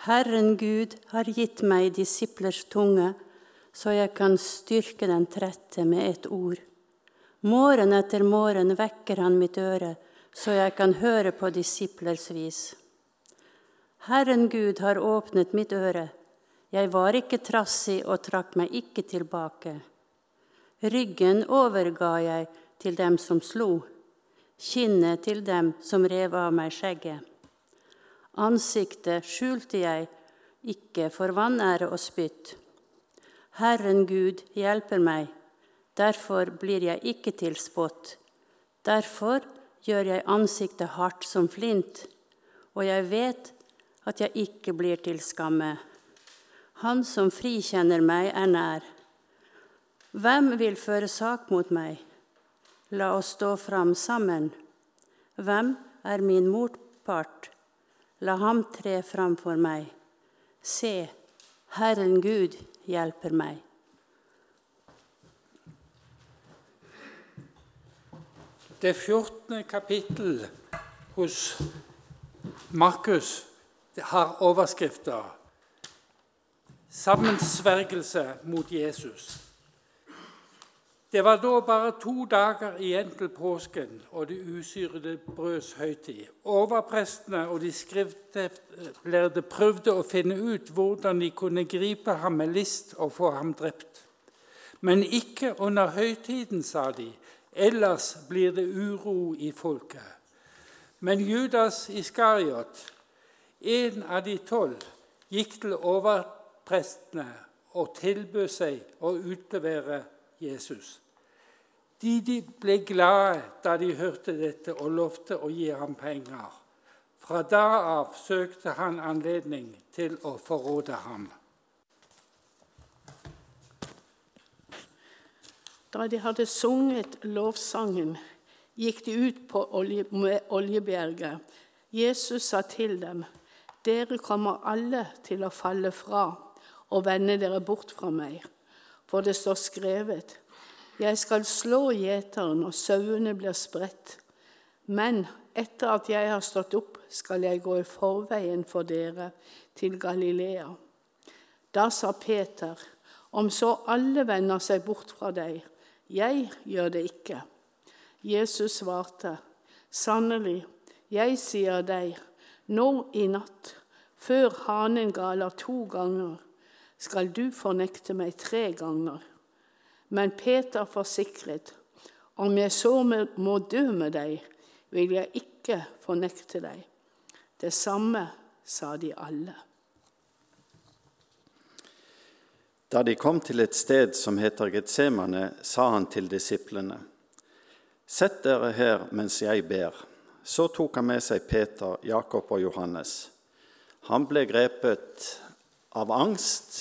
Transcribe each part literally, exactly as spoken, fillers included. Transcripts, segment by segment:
Herren Gud har gitt meg disiplers tunge, så jeg kan styrke den trette med et ord. Morgen etter morgen vekker han mitt øre, så jeg kan høre på disiplers vis. Herren Gud har åpnet mitt øre. Jeg var ikke trassig og trakk meg ikke tilbake. Ryggen overga jeg til dem som slo, kinnet til dem som rev av meg skjegget. Ansiktet skjulte jeg ikke for vanære og spytt. Herren Gud hjelper meg, derfor blir jeg ikke til spott. Derfor gjør jeg ansiktet hardt som flint, og jeg vet at jeg ikke blir til skamme. Han som frikjenner meg er nær. Hvem vil føre sak mot meg? La oss stå fram sammen. Hvem er min motpart? La ham tre fram for meg. Se, Herren Gud hjelper meg. Det fjortende kapittel hos Markus har overskrifter Sammensvergelse mot Jesus. Det var da bare to dager igjen til påsken og det usyrede brøds høytid. Overprestene og de skriftlærde prøvde å finne ut hvordan de kunne gripe ham med list og få ham drept. Men ikke under høytiden, sa de, ellers blir det uro i folket. Men Judas Iskariot, en av de tolv, gikk til overprestene og tilbød seg å utlevere Jesus. De, de ble glade da de hørte dette og lovte å gi ham penger. Fra da av søkte han anledning til å forråde ham. Da de hadde sunget lovsangen, gikk de ut på olje, med Oljebjerget. Jesus sa til dem, dere kommer alle til å falle fra og vende dere bort fra meg. For det står skrevet, jeg skal slå gjeteren og sauene blir spredt. Men etter at jeg har stått opp, skal jeg gå i forveien for dere til Galilea. Da sa Peter, om så alle vender seg bort fra deg, jeg gjør det ikke. Jesus svarte, sannelig, jeg sier deg, nå i natt, før hanen galer to ganger, skal du fornekte meg tre ganger. Men Peter forsikret, om jeg så må dø med deg, vil jeg ikke fornekte deg. Det samme sa de alle. Da de kom til et sted som heter Getsemane, sa han til disiplene, sett dere her mens jeg ber. Så tok han med seg Peter, Jakob og Johannes. Han ble grepet av angst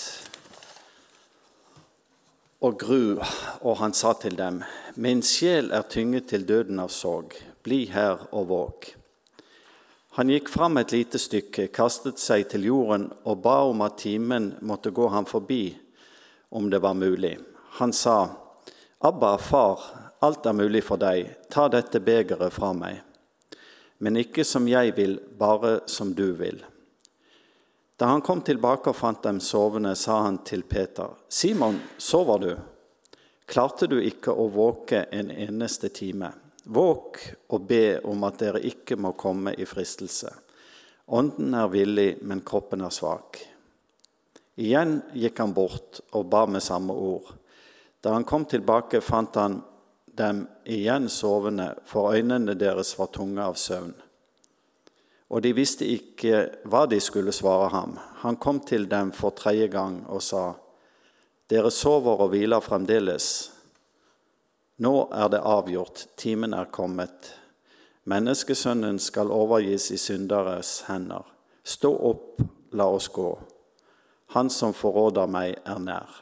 og gru, og han sa til dem, min sjel er tynget til døden av sorg, bli her og våg. Han gikk fram et lite stykke, kastet seg til jorden og ba om at timen måtte gå ham forbi, om det var mulig. Han sa, Abba, far, alt er mulig for deg, ta dette begeret fra meg. Men ikke som jeg vil, bare som du vil. Da han kom tilbake og fant dem sovende, sa han til Peter, Simon, sover du? Klarte du ikke å våke en eneste time? Våk og be om at dere ikke må komme i fristelse. Ånden er villig, men kroppen er svak. Igjen gikk han bort og ba med samme ord. Da han kom tilbake, fant han dem igjen sovende, for øynene deres var tunge av søvn. Og de visste ikke hva de skulle svare ham. Han kom til dem for tredje gang og sa, dere sover og hviler fremdeles. Nå er det avgjort, timen er kommet. Menneskesønnen skal overgis i synderes hender. Stå opp, la oss gå. Han som forråder meg er nær.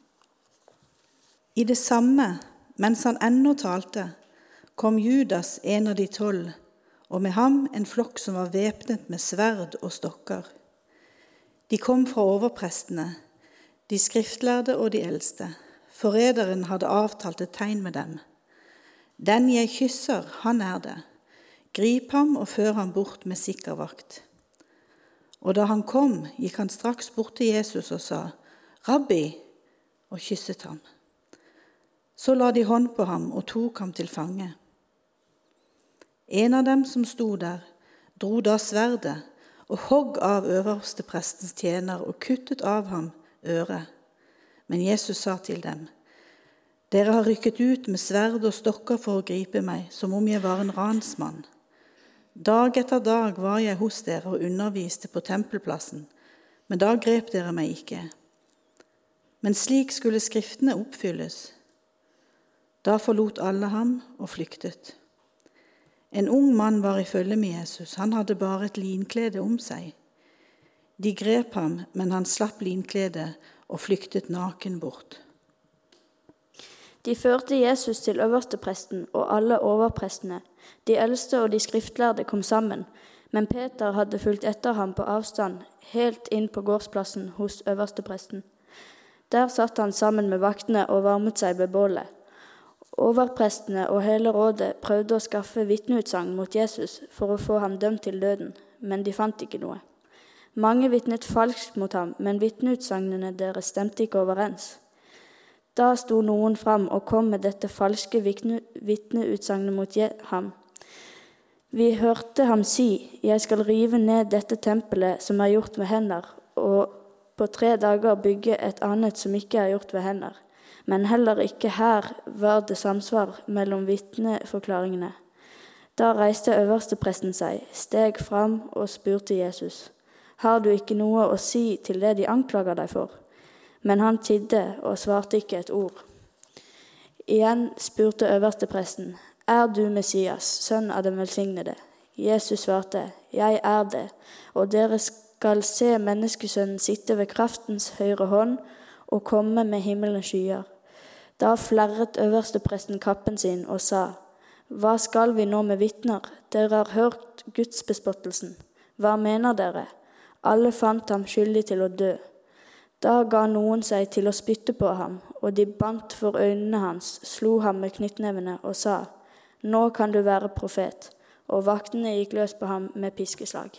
I det samme, mens han ennå talte, kom Judas, en av de tolv, og med ham en flokk som var væpnet med sverd og stokker. De kom fra overprestene, de skriftlærde og de eldste. Forræderen hadde avtalt et tegn med dem. Den jeg kysser, han er det. Grip ham og før ham bort med sikker vakt. Og da han kom, gikk han straks bort til Jesus og sa, «Rabbi», og kysset ham. Så la de hånd på ham og tok ham til fange. En av dem som sto der, dro da sverdet og hogg av øverste prestens tjener og kuttet av ham øret. Men Jesus sa til dem, «Dere har rykket ut med sverd og stokker for å gripe meg, som om jeg var en ransmann. Dag etter dag var jeg hos dere og underviste på tempelplassen, men da grep dere meg ikke. Men slik skulle skriftene oppfylles. Da forlot alle ham og flyktet. En ung mann var i følge med Jesus, han hadde bare et linklede om seg. De grep ham, men han slapp linkledet og flyktet naken bort. De førte Jesus til øverstepresten og alle overprestene. De eldste og de skriftlærde kom sammen, men Peter hadde fulgt etter ham på avstand, helt inn på gårdsplassen hos øverstepresten. Der satt han sammen med vaktene og varmet seg ved bålet. Overprestene og hele rådet prøvde å skaffe vitneutsagn mot Jesus for å få ham dømt til døden, men de fant ikke noe. Mange vitnet falskt mot ham, men vitneutsagnene deres stemte ikke overens. Da sto noen fram og kom med dette falske vitneutsagnet mot ham. Vi hørte ham si, «Jeg skal rive ned dette tempelet som er gjort med hender, og på tre dager bygge et annet som ikke er gjort ved hender.» Men heller ikke her var det samsvar mellom vitneforklaringene. Da reiste øverstepresten seg, steg fram og spurte Jesus, «Har du ikke noe å si til det de anklager deg for?» Men han tidde og svarte ikke et ord. Igjen spurte øverstepresten, «Er du Messias, sønn av den velsignede?» Jesus svarte, «Jeg er det, og dere skal se menneskesønnen sitte ved kraftens høyre hånd og komme med himmelens skyer.» Da flerret øverstepresten kappen sin og sa, «Hva skal vi nå med vitner? Dere har hørt Guds bespottelsen. Hva mener dere?» Alle fant ham skyldig til å dø. Da ga noen seg til å spytte på ham, og de bandt for øynene hans, slo ham med knyttnevene og sa, «Nå kan du være profet.» Og vaktene gikk løs på ham med piskeslag.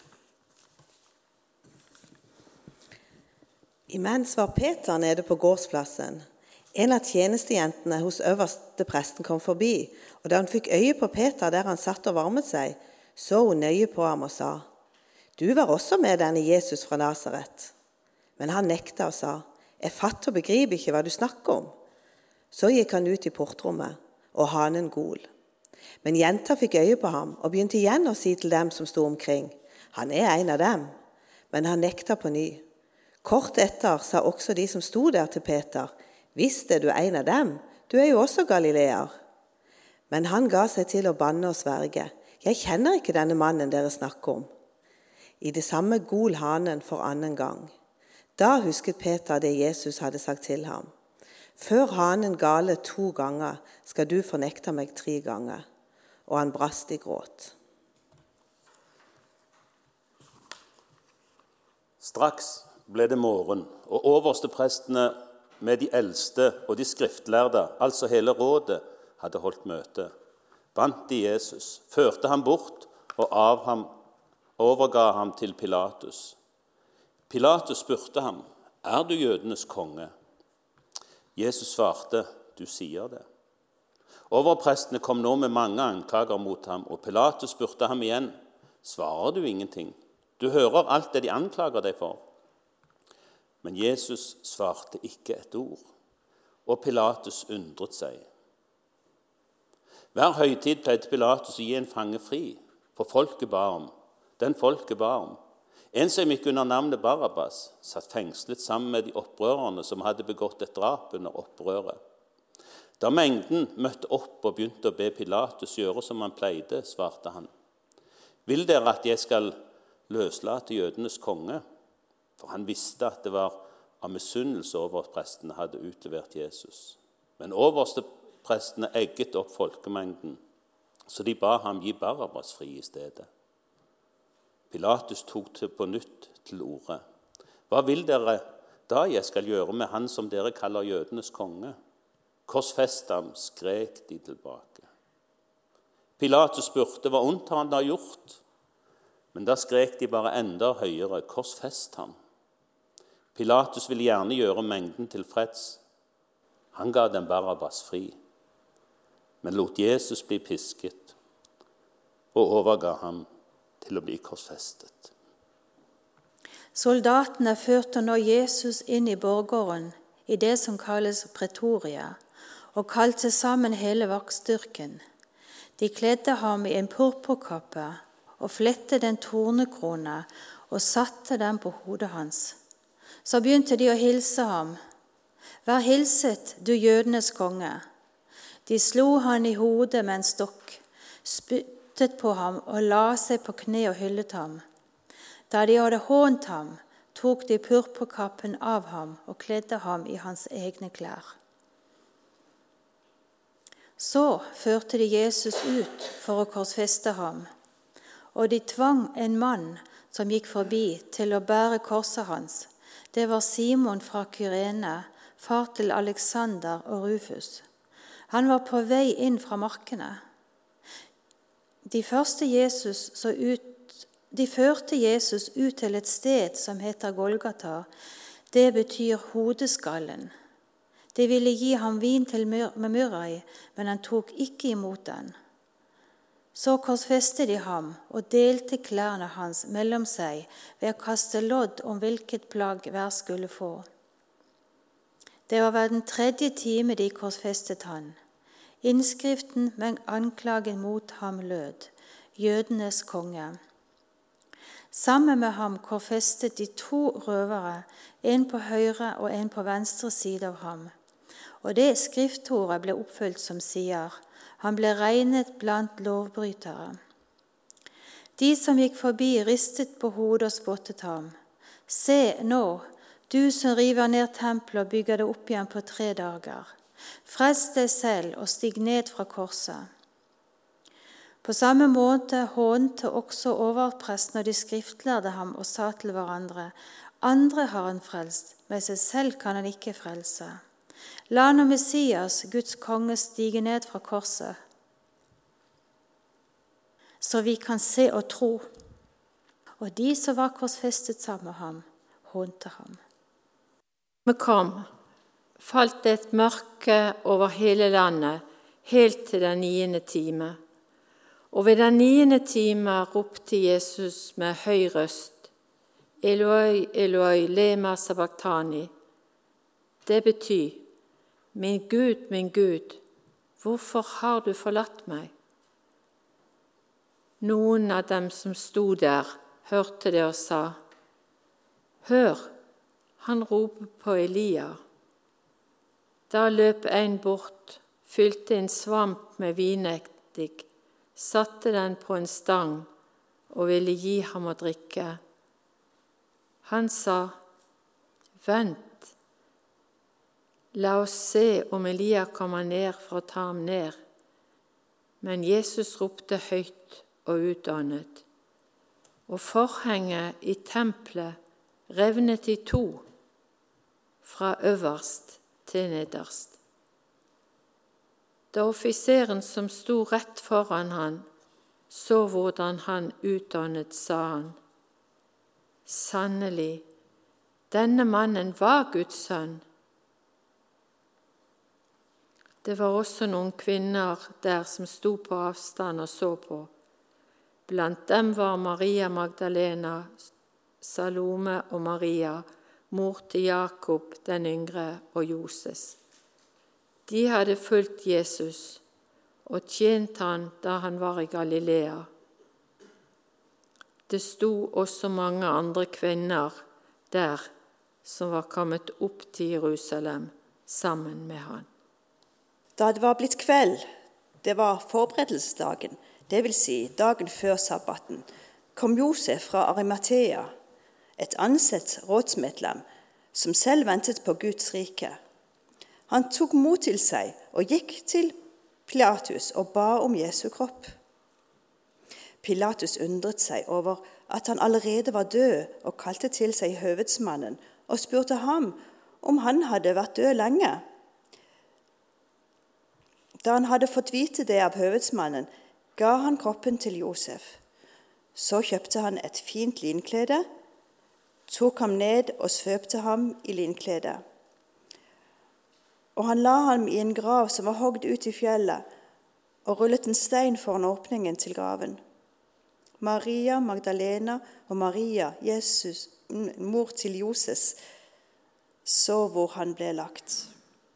Imens var Peter nede på gårdsplassen. En av tjenestejentene hos øverste presten kom forbi, og da hun fikk øye på Peter der han satt og varmet seg, så hun nøye på ham og sa, «Du var også med denne Jesus fra Nazaret.» Men han nekta og sa, «Jeg fatter og begriper ikke hva du snakker om.» Så gikk han ut i portrommet, og hanen gol. Men jenta fikk øye på ham, og begynte igjen å si til dem som sto omkring, «Han er en av dem.» Men han nekta på ny. Kort etter sa også de som sto der til Peter, «Visst er du en av dem, du er jo også galileer.» Men han ga seg til å banne og sverge, «Jeg kjenner ikke denne mannen dere snakker om.» I det samme gol hanen for annen gang. Da husket Peter det Jesus hadde sagt til ham. «Før hanen gale to ganger skal du fornekte meg tre ganger.» Og han brast i gråt. Straks ble det morgen, og oversteprestene med de eldste og de skriftlærde, altså hele rådet, hadde holdt møte. Bandt de Jesus, førte ham bort og av ham, overga ham til Pilatus. Pilatus spurte ham, «Er du jødenes konge?» Jesus svarte, «Du sier det.» Overprestene kom nå med mange anklager mot ham, og Pilatus spurte ham igjen, «Svarer du ingenting? Du hører alt det de anklager deg for.» Men Jesus svarte ikke et ord, og Pilatus undret seg. Hver høytid pleide Pilatus å gi en fange fri, for folket ba om, den folket ba om. En som gikk under navnet Barabbas, satt fengslet sammen med de opprørerne som hadde begått et drap under opprøret. Da mengden møtte opp og begynte å be Pilatus gjøre som han pleide, svarte han, «Vil dere at jeg skal løslate jødenes konge?» For han visste at det var av misunnelse overprestene hadde utlevert Jesus. Men oversteprestene egget opp folkemengden, så de ba ham gi Barabbas fri i stedet. Pilatus tok til på nytt til orde. «Hva vil dere da jeg skal gjøre med han som dere kaller jødenes konge?» «Korsfest ham», skrek de tilbake. Pilatus spurte, «Hva ondt har han da gjort?» Men da skrek de bare enda høyere, korsfest ham. Pilatus ville gjerne gjøre mengden tilfreds. Han ga dem Barabbas fri, men lot Jesus bli pisket og overga ham til å bli korsfestet. Soldatene førte nå Jesus inn i borggården, i det som kalles Pretoria, og kalte sammen hele vaktstyrken. De kledde ham i en purpurkappe og flettet en tornekrone og satte den på hodet hans. Så begynte de å hilse ham. Vær hilset, du jødenes konge. De slo han i hodet med en stokk, spyttet på ham og la seg på kne og hyllet ham. Da de hadde hånt ham, tok de purpurkappen av ham og kledde ham i hans egne klær. Så førte de Jesus ut for å korsfeste ham, og de tvang en mann som gikk forbi til å bære korset hans. Det var Simon fra Kyrene, far til Alexander og Rufus. Han var på vei inn fra markene. De, Jesus så ut, de førte Jesus ut til et sted som heter Golgata. Det betyr hodeskallen. De ville gi ham vin til med myrra i, men han tok ikke imot den. Så korsfestet de ham og delte klærne hans mellom seg ved å kaste lodd om hvilket plagg hver skulle få. Det var ved den tredje time de korsfestet han. Innskriften med anklagen mot ham lød: jødenes konge. Sammen med ham korsfestet de to røvere, en på høyre og en på venstre side av ham. Og det skriftordet ble oppfylt som sier: han ble regnet blant lovbrytere. De som gikk forbi, ristet på hodet og spottet ham. Se nå, du som river ned tempelet og bygger det opp igjen på tre dager. Frels deg selv og stig ned fra korset. På samme måte hånte også overpresten og de skriftlærde ham og sa til hverandre: andre har han frelst, men seg selv kan han ikke frelse. La nå Messias, Guds konge, stige ned fra korset, så vi kan se og tro. Og de som var korsfestet sammen med ham, hånte ham. Vi kom, falt et mørke over hele landet, helt til den niende time. Og ved den niende time ropte Jesus med høy røst: Eloi, Eloi, lema sabachthani. Det betyr: min Gud, min Gud, hvorfor har du forlatt meg? Noen av dem som sto der, hørte det og sa: hør, han roper på Elia. Da løp en bort, fylte en svamp med vineddik, satte den på en stang og ville gi ham å drikke. Han sa: vent, la oss se om Elia kommer ned for å ta ham ned. Men Jesus ropte høyt og utåndet, og forhenget i tempelet revnet i to, fra øverst til nederst. Da offiseren som sto rett foran han, så hvordan han utåndet, sa han: sannelig, denne mannen var Guds sønn. Det var også noen kvinner der som sto på avstand og så på. Blant dem var Maria Magdalena, Salome og Maria, mor til Jakob den yngre og Joses. De hadde fulgt Jesus og tjent han da han var i Galilea. Det sto også mange andre kvinner der som var kommet opp til Jerusalem sammen med han. Da det var blitt kveld, det var forberedelsesdagen, det vil si dagen før sabbaten, kom Josef fra Arimathea, et ansett rådsmedlem som selv ventet på Guds rike. Han tok mot til seg og gikk til Pilatus og ba om Jesu kropp. Pilatus undret seg over at han allerede var død, og kalte til seg høvedsmannen og spurte ham om han hadde vært død lenge. Da han hadde fått vite det av høvedsmannen, ga han kroppen til Josef. Så kjøpte han et fint linklede, tok ham ned og svøpte ham i linkledet. Og han la ham i en grav som var hogd ut i fjellet, og rullet en stein foran åpningen til graven. Maria Magdalena og Maria, Jesus, mor til Joses, så hvor han ble lagt.